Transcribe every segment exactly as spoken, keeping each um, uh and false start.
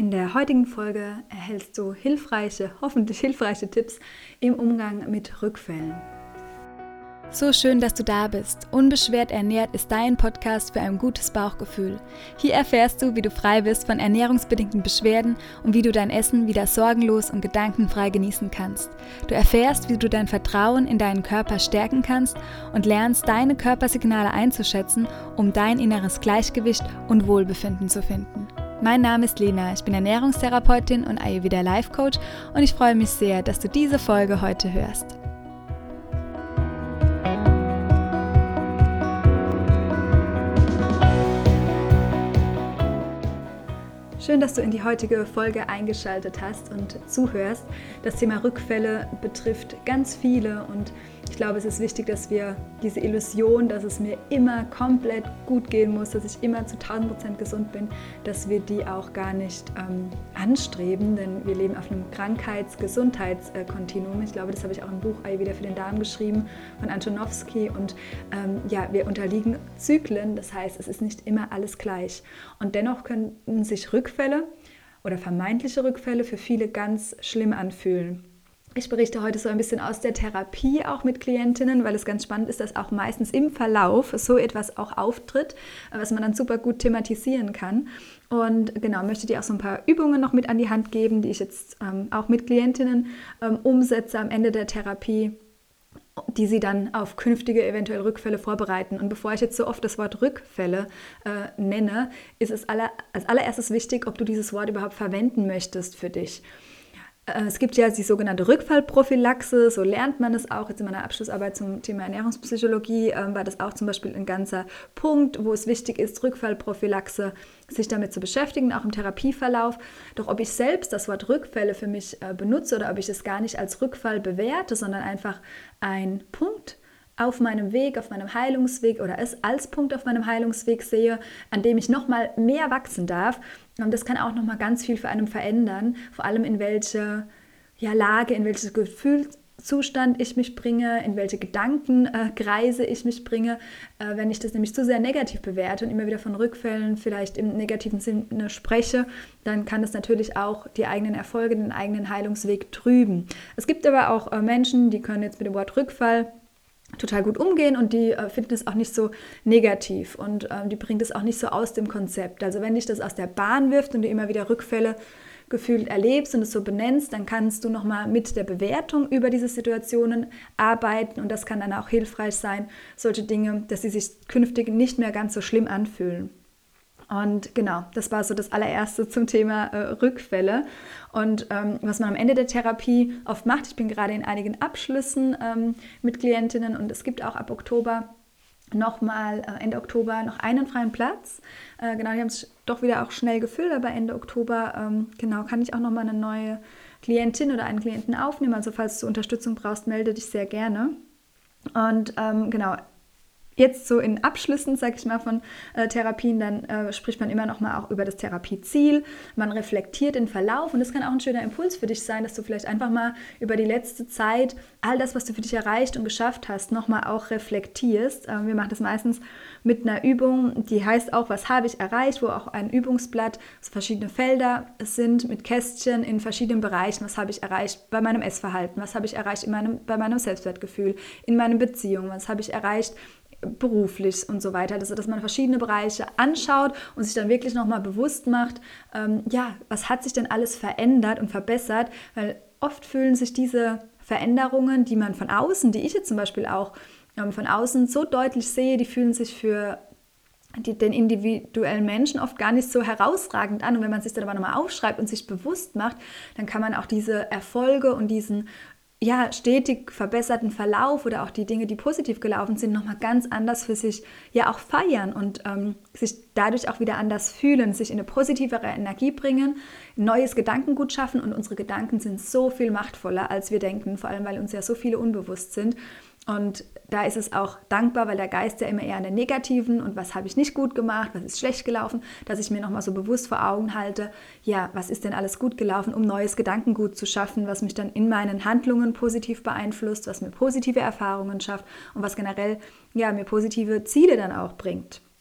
In der heutigen Folge erhältst du hilfreiche, hoffentlich hilfreiche Tipps im Umgang mit Rückfällen. So schön, dass du da bist. Unbeschwert ernährt ist dein Podcast für ein gutes Bauchgefühl. Hier erfährst du, wie du frei bist von ernährungsbedingten Beschwerden und wie du dein Essen wieder sorgenlos und gedankenfrei genießen kannst. Du erfährst, wie du dein Vertrauen in deinen Körper stärken kannst und lernst, deine Körpersignale einzuschätzen, um dein inneres Gleichgewicht und Wohlbefinden zu finden. Mein Name ist Lena, ich bin Ernährungstherapeutin und Ayurveda Life Coach und ich freue mich sehr, dass du diese Folge heute hörst. Schön, dass du in die heutige Folge eingeschaltet hast und zuhörst. Das Thema Rückfälle betrifft ganz viele und ich glaube, es ist wichtig, dass wir diese Illusion, dass es mir immer komplett gut gehen muss, dass ich immer zu tausend Prozent gesund bin, dass wir die auch gar nicht ähm, anstreben, denn wir leben auf einem Krankheits-Gesundheitskontinuum. Ich glaube, das habe ich auch im Buch Ayurveda für den Darm geschrieben von Antonowski und ähm, ja, wir unterliegen Zyklen, das heißt, es ist nicht immer alles gleich und dennoch können sich Rückfälle oder vermeintliche Rückfälle für viele ganz schlimm anfühlen. Ich berichte heute so ein bisschen aus der Therapie auch mit Klientinnen, weil es ganz spannend ist, dass auch meistens im Verlauf so etwas auch auftritt, was man dann super gut thematisieren kann. Und genau, möchte dir auch so ein paar Übungen noch mit an die Hand geben, die ich jetzt ähm, auch mit Klientinnen ähm, umsetze am Ende der Therapie, die sie dann auf künftige eventuell Rückfälle vorbereiten. Und bevor ich jetzt so oft das Wort Rückfälle äh, nenne, ist es aller, als allererstes wichtig, ob du dieses Wort überhaupt verwenden möchtest für dich. Es gibt ja die sogenannte Rückfallprophylaxe, so lernt man es auch. Jetzt in meiner Abschlussarbeit zum Thema Ernährungspsychologie ähm, war das auch zum Beispiel ein ganzer Punkt, wo es wichtig ist, Rückfallprophylaxe, sich damit zu beschäftigen, auch im Therapieverlauf. Doch ob ich selbst das Wort Rückfälle für mich äh, benutze oder ob ich es gar nicht als Rückfall bewerte, sondern einfach ein Punkt auf meinem Weg, auf meinem Heilungsweg oder es als Punkt auf meinem Heilungsweg sehe, an dem ich nochmal mehr wachsen darf. Und das kann auch nochmal ganz viel für einen verändern, vor allem in welche ja, Lage, in welches Gefühlszustand ich mich bringe, in welche Gedankenkreise äh, ich mich bringe. Äh, wenn ich das nämlich zu sehr negativ bewerte und immer wieder von Rückfällen vielleicht im negativen Sinne spreche, dann kann das natürlich auch die eigenen Erfolge, den eigenen Heilungsweg trüben. Es gibt aber auch äh, Menschen, die können jetzt mit dem Wort Rückfall total gut umgehen und die äh, finden es auch nicht so negativ und ähm, die bringt es auch nicht so aus dem Konzept. Also wenn dich das aus der Bahn wirft und du immer wieder Rückfälle gefühlt erlebst und es so benennst, dann kannst du nochmal mit der Bewertung über diese Situationen arbeiten und das kann dann auch hilfreich sein, solche Dinge, dass sie sich künftig nicht mehr ganz so schlimm anfühlen. Und genau, das war so das allererste zum Thema äh, Rückfälle. Und ähm, was man am Ende der Therapie oft macht, ich bin gerade in einigen Abschlüssen ähm, mit Klientinnen und es gibt auch ab Oktober nochmal, äh, Ende Oktober noch einen freien Platz. Äh, genau, die haben es doch wieder auch schnell gefüllt, aber Ende Oktober, ähm, genau, kann ich auch nochmal eine neue Klientin oder einen Klienten aufnehmen. Also falls du Unterstützung brauchst, melde dich sehr gerne. Und ähm, genau, jetzt so in Abschlüssen, sag ich mal, von äh, Therapien, dann äh, spricht man immer noch mal auch über das Therapieziel. Man reflektiert den Verlauf und das kann auch ein schöner Impuls für dich sein, dass du vielleicht einfach mal über die letzte Zeit all das, was du für dich erreicht und geschafft hast, noch mal auch reflektierst. Äh, wir machen das meistens mit einer Übung, die heißt auch, was habe ich erreicht, wo auch ein Übungsblatt, so verschiedene Felder sind mit Kästchen in verschiedenen Bereichen. Was habe ich erreicht bei meinem Essverhalten? Was habe ich erreicht in meinem, bei meinem Selbstwertgefühl? In meinen Beziehungen? Was habe ich erreicht beruflich und so weiter, also dass man verschiedene Bereiche anschaut und sich dann wirklich nochmal bewusst macht, ähm, ja, was hat sich denn alles verändert und verbessert, weil oft fühlen sich diese Veränderungen, die man von außen, die ich jetzt zum Beispiel auch ähm, von außen so deutlich sehe, die fühlen sich für die, den individuellen Menschen oft gar nicht so herausragend an und wenn man sich dann aber nochmal aufschreibt und sich bewusst macht, dann kann man auch diese Erfolge und diesen ja, stetig verbesserten Verlauf oder auch die Dinge, die positiv gelaufen sind, nochmal ganz anders für sich ja auch feiern und ähm, sich dadurch auch wieder anders fühlen, sich in eine positivere Energie bringen, neues Gedankengut schaffen und unsere Gedanken sind so viel machtvoller, als wir denken, vor allem, weil uns ja so viele unbewusst sind. Und da ist es auch dankbar, weil der Geist ja immer eher an den Negativen und was habe ich nicht gut gemacht, was ist schlecht gelaufen, dass ich mir nochmal so bewusst vor Augen halte, ja, was ist denn alles gut gelaufen, um neues Gedankengut zu schaffen, was mich dann in meinen Handlungen positiv beeinflusst, was mir positive Erfahrungen schafft und was generell ja, mir positive Ziele dann auch bringt.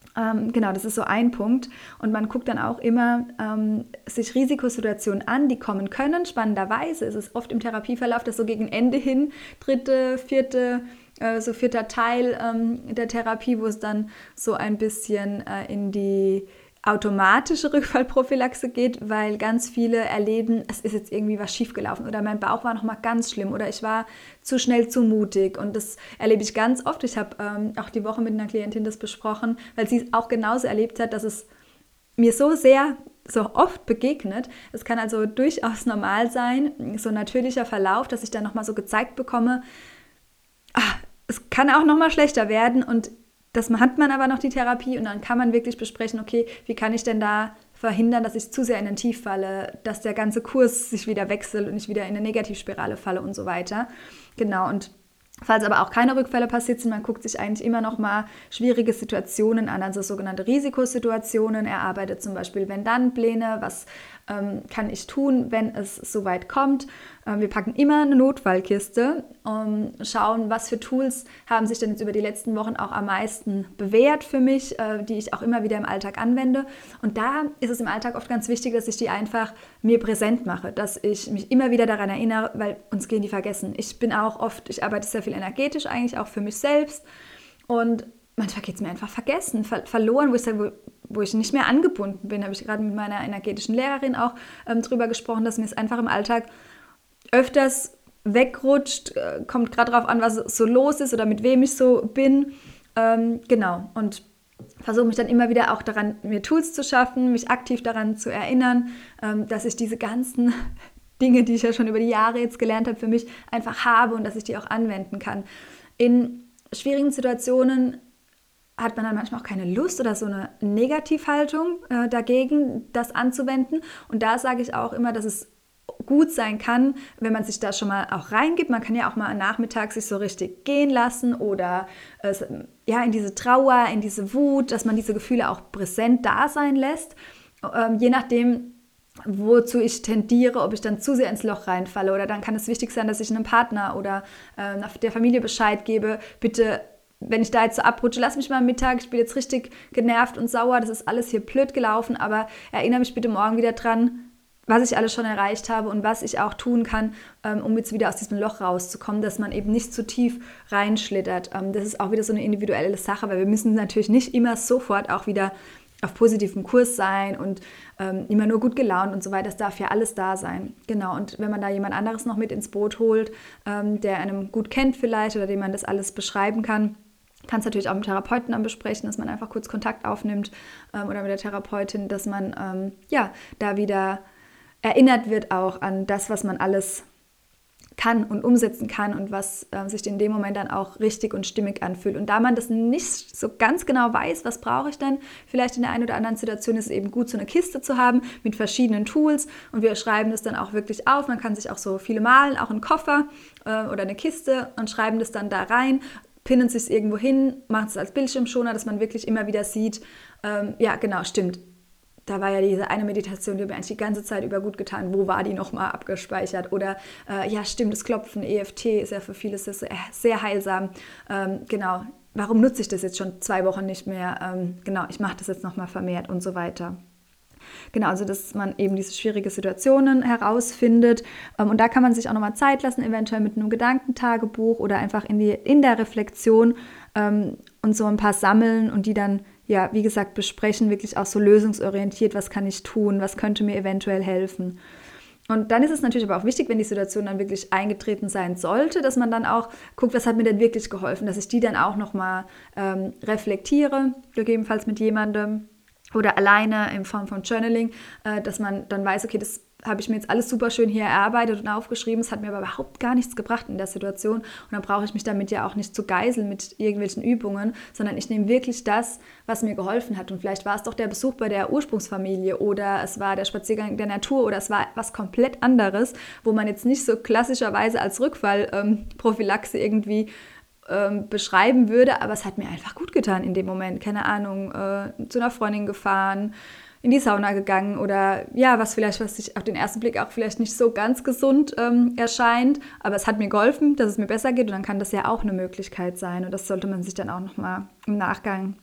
Ähm, genau, das ist so ein Punkt. Und man guckt dann auch immer ähm, sich Risikosituationen an, die kommen können. Spannenderweise ist es oft im Therapieverlauf, dass so gegen Ende hin, dritte, vierte, äh, so vierter Teil ähm, der Therapie, wo es dann so ein bisschen äh, in die automatische Rückfallprophylaxe geht, weil ganz viele erleben, es ist jetzt irgendwie was schiefgelaufen oder mein Bauch war nochmal ganz schlimm oder ich war zu schnell zu mutig, und das erlebe ich ganz oft. Ich habe ähm, auch die Woche mit einer Klientin das besprochen, weil sie es auch genauso erlebt hat, dass es mir so sehr, so oft begegnet. Es kann also durchaus normal sein, so ein natürlicher Verlauf, dass ich dann nochmal so gezeigt bekomme, ach, es kann auch nochmal schlechter werden, und das hat man aber noch die Therapie, und dann kann man wirklich besprechen, okay, wie kann ich denn da verhindern, dass ich zu sehr in den Tief falle, dass der ganze Kurs sich wieder wechselt und ich wieder in eine Negativspirale falle und so weiter. Genau, und falls aber auch keine Rückfälle passiert sind, man guckt sich eigentlich immer noch mal schwierige Situationen an, also sogenannte Risikosituationen. Er arbeitet zum Beispiel Wenn-Dann-Pläne, was ähm, kann ich tun, wenn es soweit kommt. Ähm, wir packen immer eine Notfallkiste und schauen, was für Tools haben sich denn jetzt über die letzten Wochen auch am meisten bewährt für mich, äh, die ich auch immer wieder im Alltag anwende. Und da ist es im Alltag oft ganz wichtig, dass ich die einfach mir präsent mache, dass ich mich immer wieder daran erinnere, weil uns gehen die vergessen. Ich bin auch oft, ich arbeite sehr viel energetisch eigentlich, auch für mich selbst, und manchmal geht es mir einfach vergessen, ver- verloren, wo ich, wo, wo ich nicht mehr angebunden bin. Habe ich gerade mit meiner energetischen Lehrerin auch ähm, drüber gesprochen, dass mir es einfach im Alltag öfters wegrutscht, äh, kommt gerade darauf an, was so los ist oder mit wem ich so bin. Ähm, genau, und versuche mich dann immer wieder auch daran, mir Tools zu schaffen, mich aktiv daran zu erinnern, ähm, dass ich diese ganzen Dinge, die ich ja schon über die Jahre jetzt gelernt habe, für mich einfach habe und dass ich die auch anwenden kann. In schwierigen Situationen hat man dann manchmal auch keine Lust oder so eine Negativhaltung äh, dagegen, das anzuwenden. Und da sage ich auch immer, dass es gut sein kann, wenn man sich da schon mal auch reingibt. Man kann ja auch mal am Nachmittag sich so richtig gehen lassen oder äh, ja, in diese Trauer, in diese Wut, dass man diese Gefühle auch präsent da sein lässt. Ähm, je nachdem, wozu ich tendiere, ob ich dann zu sehr ins Loch reinfalle, oder dann kann es wichtig sein, dass ich einem Partner oder äh, der Familie Bescheid gebe, bitte, wenn ich da jetzt so abrutsche, lass mich mal am Mittag, ich bin jetzt richtig genervt und sauer, das ist alles hier blöd gelaufen, aber erinnere mich bitte morgen wieder dran, was ich alles schon erreicht habe und was ich auch tun kann, ähm, um jetzt wieder aus diesem Loch rauszukommen, dass man eben nicht zu tief reinschlittert. Ähm, das ist auch wieder so eine individuelle Sache, weil wir müssen natürlich nicht immer sofort auch wieder auf positivem Kurs sein und ähm, immer nur gut gelaunt und so weiter. Das darf ja alles da sein. Genau, und wenn man da jemand anderes noch mit ins Boot holt, ähm, der einem gut kennt vielleicht oder dem man das alles beschreiben kann, kann es natürlich auch mit dem Therapeuten dann besprechen, dass man einfach kurz Kontakt aufnimmt ähm, oder mit der Therapeutin, dass man ähm, ja da wieder erinnert wird auch an das, was man alles kann und umsetzen kann und was äh, sich in dem Moment dann auch richtig und stimmig anfühlt. Und da man das nicht so ganz genau weiß, was brauche ich denn, vielleicht in der einen oder anderen Situation ist es eben gut, so eine Kiste zu haben mit verschiedenen Tools, und wir schreiben das dann auch wirklich auf. Man kann sich auch so viele malen, auch einen Koffer äh, oder eine Kiste, und schreiben das dann da rein, pinnen es sich irgendwo hin, machen es als Bildschirmschoner, dass man wirklich immer wieder sieht, ähm, ja genau, stimmt. Da war ja diese eine Meditation, die mir eigentlich die ganze Zeit über gut getan. Wo war die nochmal abgespeichert? Oder äh, ja, stimmt, das Klopfen, E F T ist ja für viele sehr, sehr heilsam. Ähm, genau, warum nutze ich das jetzt schon zwei Wochen nicht mehr? Ähm, genau, ich mache das jetzt nochmal vermehrt und so weiter. Genau, also dass man eben diese schwierigen Situationen herausfindet. Ähm, und da kann man sich auch nochmal Zeit lassen, eventuell mit einem Gedankentagebuch oder einfach in, die, in der Reflexion ähm, und so ein paar sammeln und die dann, ja, wie gesagt, besprechen, wirklich auch so lösungsorientiert, was kann ich tun, was könnte mir eventuell helfen. Und dann ist es natürlich aber auch wichtig, wenn die Situation dann wirklich eingetreten sein sollte, dass man dann auch guckt, was hat mir denn wirklich geholfen, dass ich die dann auch nochmal ähm, reflektiere, gegebenenfalls mit jemandem oder alleine in Form von Journaling, äh, dass man dann weiß, okay, das habe ich mir jetzt alles super schön hier erarbeitet und aufgeschrieben, es hat mir aber überhaupt gar nichts gebracht in der Situation, und dann brauche ich mich damit ja auch nicht zu geiseln mit irgendwelchen Übungen, sondern ich nehme wirklich das, was mir geholfen hat, und vielleicht war es doch der Besuch bei der Ursprungsfamilie oder es war der Spaziergang der Natur oder es war was komplett anderes, wo man jetzt nicht so klassischerweise als Rückfallprophylaxe ähm, irgendwie ähm, beschreiben würde, aber es hat mir einfach gut getan in dem Moment, keine Ahnung, äh, zu einer Freundin gefahren, in die Sauna gegangen oder ja, was vielleicht, was sich auf den ersten Blick auch vielleicht nicht so ganz gesund ähm, erscheint, aber es hat mir geholfen, dass es mir besser geht, und dann kann das ja auch eine Möglichkeit sein, und das sollte man sich dann auch nochmal im Nachgang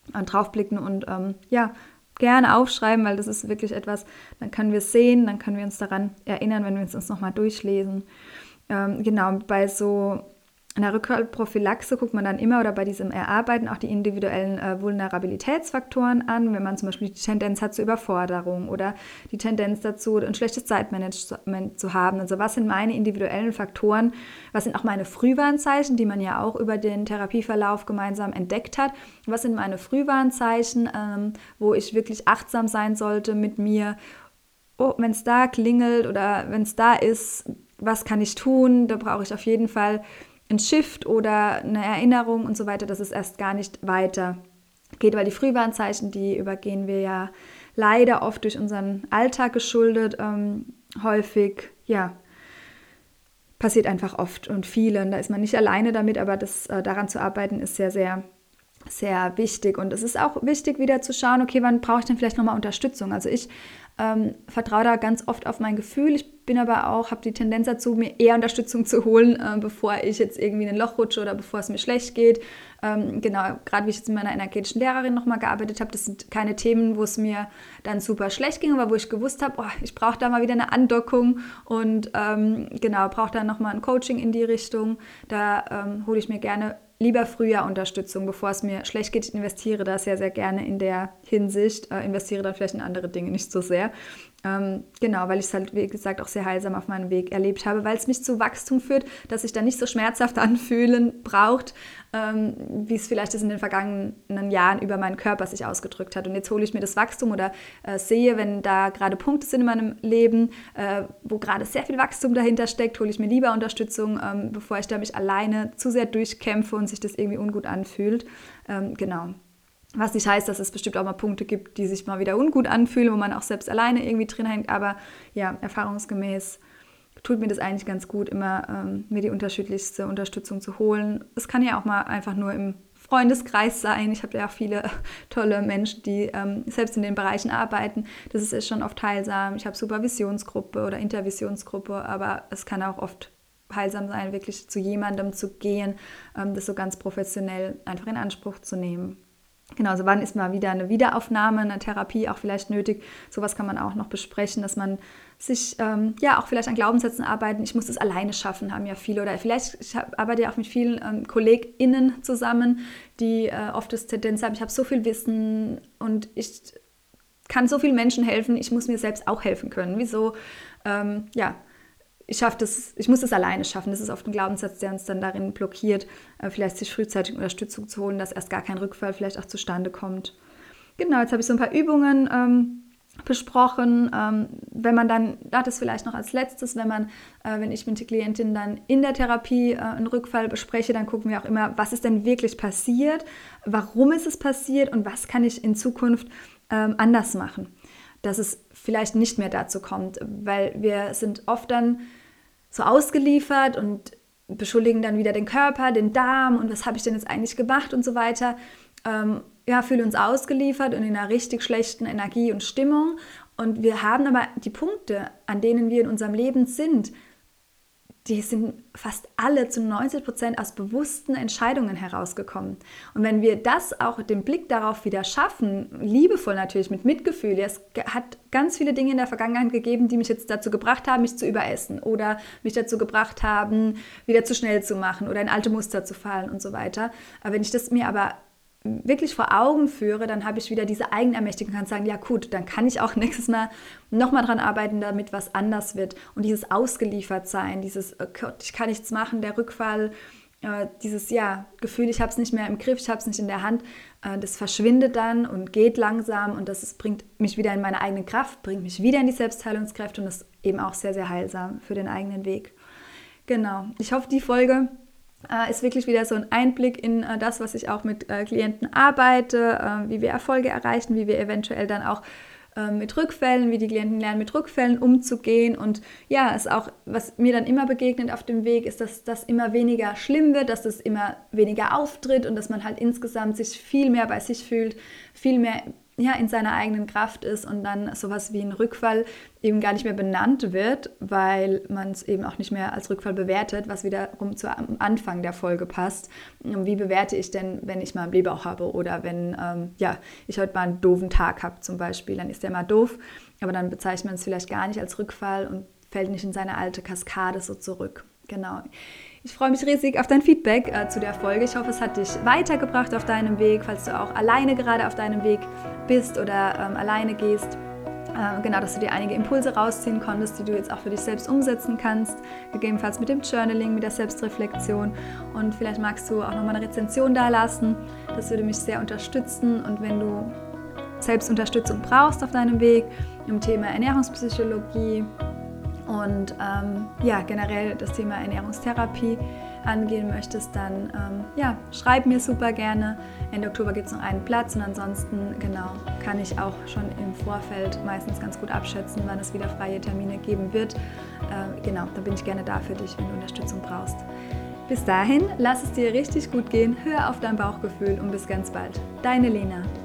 äh, draufblicken und ähm, ja, gerne aufschreiben, weil das ist wirklich etwas, dann können wir es sehen, dann können wir uns daran erinnern, wenn wir es uns nochmal durchlesen. Ähm, genau, bei so einer Rückfallprophylaxe guckt man dann immer oder bei diesem Erarbeiten auch die individuellen äh, Vulnerabilitätsfaktoren an, wenn man zum Beispiel die Tendenz hat zur Überforderung oder die Tendenz dazu, ein schlechtes Zeitmanagement zu haben. Also was sind meine individuellen Faktoren, was sind auch meine Frühwarnzeichen, die man ja auch über den Therapieverlauf gemeinsam entdeckt hat. Was sind meine Frühwarnzeichen, ähm, wo ich wirklich achtsam sein sollte mit mir. Oh, wenn es da klingelt oder wenn es da ist, was kann ich tun? Da brauche ich auf jeden Fall ein Shift oder eine Erinnerung und so weiter, dass es erst gar nicht weiter geht, weil die Frühwarnzeichen, die übergehen wir ja leider oft durch unseren Alltag geschuldet, ähm, häufig, ja, passiert einfach oft und vielen, da ist man nicht alleine damit, aber das, äh, daran zu arbeiten ist sehr, sehr sehr wichtig und es ist auch wichtig, wieder zu schauen, okay, wann brauche ich denn vielleicht nochmal Unterstützung? Also ich ähm, vertraue da ganz oft auf mein Gefühl, ich bin aber auch, habe die Tendenz dazu, mir eher Unterstützung zu holen, äh, bevor ich jetzt irgendwie in ein Loch rutsche oder bevor es mir schlecht geht. Ähm, genau, gerade wie ich jetzt mit meiner energetischen Lehrerin nochmal gearbeitet habe, das sind keine Themen, wo es mir dann super schlecht ging, aber wo ich gewusst habe, oh, ich brauche da mal wieder eine Andockung und ähm, genau, brauche da nochmal ein Coaching in die Richtung. Da ähm, hole ich mir gerne lieber früher Unterstützung, bevor es mir schlecht geht. Ich investiere da sehr, sehr gerne in der Hinsicht, äh, investiere dann vielleicht in andere Dinge nicht so sehr. Ähm, genau, weil ich es halt, wie gesagt, auch sehr heilsam auf meinem Weg erlebt habe, weil es mich zu Wachstum führt, dass sich da nicht so schmerzhaft anfühlen braucht, ähm, wie es vielleicht ist in den vergangenen Jahren über meinen Körper sich ausgedrückt hat. Und jetzt hole ich mir das Wachstum oder äh, sehe, wenn da gerade Punkte sind in meinem Leben, äh, wo gerade sehr viel Wachstum dahinter steckt, hole ich mir lieber Unterstützung, ähm, bevor ich da mich alleine zu sehr durchkämpfe und sich das irgendwie ungut anfühlt. Ähm, genau. Was nicht heißt, dass es bestimmt auch mal Punkte gibt, die sich mal wieder ungut anfühlen, wo man auch selbst alleine irgendwie drin hängt. Aber ja, erfahrungsgemäß tut mir das eigentlich ganz gut, immer ähm, mir die unterschiedlichste Unterstützung zu holen. Es kann ja auch mal einfach nur im Freundeskreis sein. Ich habe ja auch viele tolle Menschen, die ähm, selbst in den Bereichen arbeiten. Das ist schon oft heilsam. Ich habe Supervisionsgruppe oder Intervisionsgruppe, aber es kann auch oft heilsam sein, wirklich zu jemandem zu gehen, ähm, das so ganz professionell einfach in Anspruch zu nehmen. Genau, also wann ist mal wieder eine Wiederaufnahme, eine Therapie auch vielleicht nötig? Sowas kann man auch noch besprechen, dass man sich ähm, ja auch vielleicht an Glaubenssätzen arbeiten. Ich muss das alleine schaffen, haben ja viele. Oder vielleicht, ich hab, arbeite ja auch mit vielen ähm, KollegInnen zusammen, die äh, oft das Tendenz haben, ich habe so viel Wissen und ich kann so vielen Menschen helfen, ich muss mir selbst auch helfen können. Wieso? Ähm, ja, Ich, schaff das, ich muss das alleine schaffen. Das ist oft ein Glaubenssatz, der uns dann darin blockiert, vielleicht sich frühzeitig Unterstützung zu holen, dass erst gar kein Rückfall vielleicht auch zustande kommt. Genau, jetzt habe ich so ein paar Übungen ähm, besprochen. Ähm, wenn man dann, das vielleicht noch als letztes, wenn man, äh, wenn ich mit der Klientin dann in der Therapie äh, einen Rückfall bespreche, dann gucken wir auch immer, was ist denn wirklich passiert, warum ist es passiert und was kann ich in Zukunft ähm, anders machen, dass es vielleicht nicht mehr dazu kommt, weil wir sind oft dann so ausgeliefert und beschuldigen dann wieder den Körper, den Darm und was habe ich denn jetzt eigentlich gemacht und so weiter. Ähm, ja, fühlen uns ausgeliefert und in einer richtig schlechten Energie und Stimmung und wir haben aber die Punkte, an denen wir in unserem Leben sind, die sind fast alle zu neunzig Prozent aus bewussten Entscheidungen herausgekommen. Und wenn wir das auch, den Blick darauf wieder schaffen, liebevoll natürlich, mit Mitgefühl, es hat ganz viele Dinge in der Vergangenheit gegeben, die mich jetzt dazu gebracht haben, mich zu überessen oder mich dazu gebracht haben, wieder zu schnell zu machen oder in alte Muster zu fallen und so weiter. Aber wenn ich das mir aber wirklich vor Augen führe, dann habe ich wieder diese Eigenermächtigung und kann sagen, ja gut, dann kann ich auch nächstes Mal nochmal dran arbeiten, damit was anders wird. Und dieses Ausgeliefertsein, dieses, oh Gott, ich kann nichts machen, der Rückfall, äh, dieses ja, Gefühl, ich habe es nicht mehr im Griff, ich habe es nicht in der Hand, äh, das verschwindet dann und geht langsam und das ist, bringt mich wieder in meine eigene Kraft, bringt mich wieder in die Selbstheilungskräfte und ist eben auch sehr, sehr heilsam für den eigenen Weg. Genau, ich hoffe, die Folge Uh, ist wirklich wieder so ein Einblick in uh, das, was ich auch mit uh, Klienten arbeite, uh, wie wir Erfolge erreichen, wie wir eventuell dann auch uh, mit Rückfällen, wie die Klienten lernen, mit Rückfällen umzugehen. Und ja, es auch, was mir dann immer begegnet auf dem Weg, ist, dass das immer weniger schlimm wird, dass das immer weniger auftritt und dass man halt insgesamt sich viel mehr bei sich fühlt, viel mehr ja, in seiner eigenen Kraft ist und dann sowas wie ein Rückfall eben gar nicht mehr benannt wird, weil man es eben auch nicht mehr als Rückfall bewertet, was wiederum zu am Anfang der Folge passt. Wie bewerte ich denn, wenn ich mal einen Blähbauch habe oder wenn ähm, ja, ich heute mal einen doofen Tag habe zum Beispiel, dann ist der mal doof, aber dann bezeichnet man es vielleicht gar nicht als Rückfall und fällt nicht in seine alte Kaskade so zurück. Genau. Ich freue mich riesig auf dein Feedback äh, zu der Folge. Ich hoffe, es hat dich weitergebracht auf deinem Weg, falls du auch alleine gerade auf deinem Weg bist oder ähm, alleine gehst. Äh, genau, dass du dir einige Impulse rausziehen konntest, die du jetzt auch für dich selbst umsetzen kannst. Gegebenenfalls mit dem Journaling, mit der Selbstreflexion. Und vielleicht magst du auch nochmal eine Rezension da lassen. Das würde mich sehr unterstützen. Und wenn du selbst Unterstützung brauchst auf deinem Weg im Thema Ernährungspsychologie, und ähm, ja, generell das Thema Ernährungstherapie angehen möchtest, dann ähm, ja, schreib mir super gerne. Ende Oktober gibt es noch einen Platz und ansonsten genau, kann ich auch schon im Vorfeld meistens ganz gut abschätzen, wann es wieder freie Termine geben wird. Äh, genau, da bin ich gerne da für dich, wenn du Unterstützung brauchst. Bis dahin, lass es dir richtig gut gehen, hör auf dein Bauchgefühl und bis ganz bald. Deine Lena.